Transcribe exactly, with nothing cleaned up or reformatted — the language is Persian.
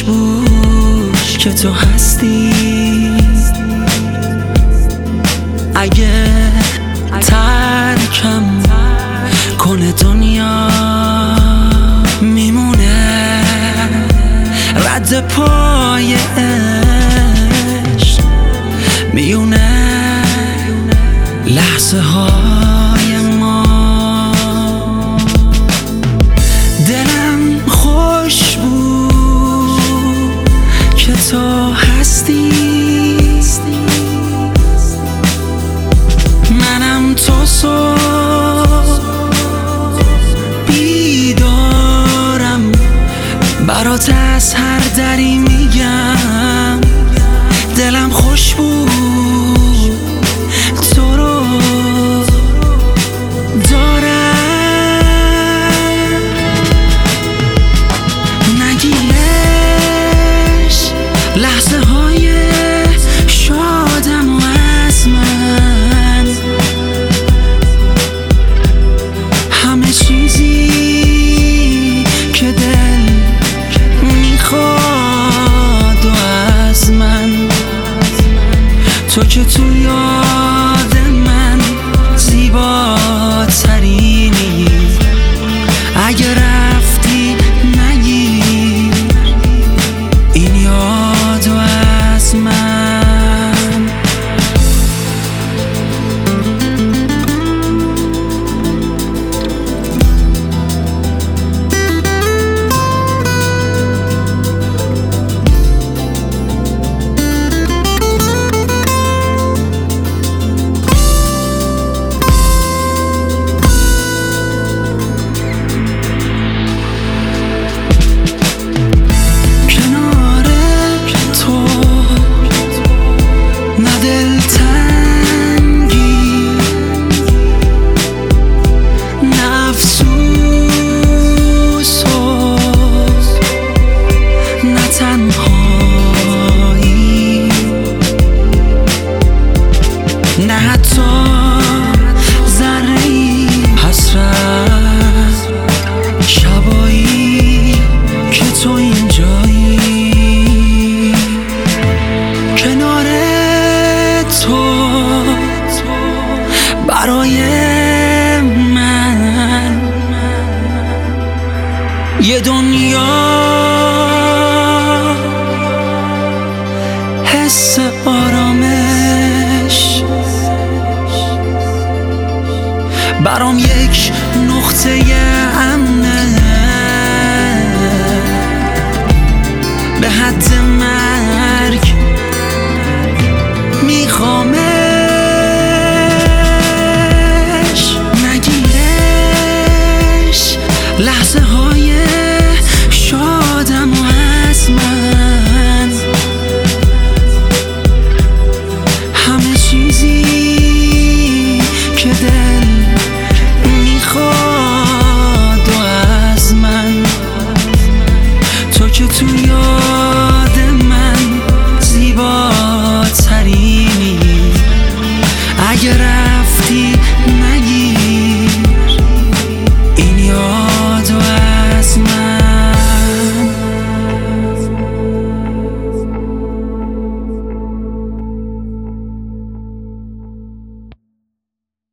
خوش بود که تو هستی. اگه ترکم کنه دنیا میمونه رد پای عشق میونه لحظه های ما. دلم خوش بود که تو هستی. منم تو صبح بیدارم برات از هر دری میگم. دلم خوش بود تو رو دارم. نگیرش لحظه های شادم و از من، همه چیزی که دل میخواد و از من. تو که تو یاد من زیباترینی. اگه رفتی نگیر این یادو از من. نه حتی ذره‌ای حسرت شبایی که تو اینجایی. کنار تو برای من یه دنیا حس آرامش. برام یک نقطه امنه به حد من.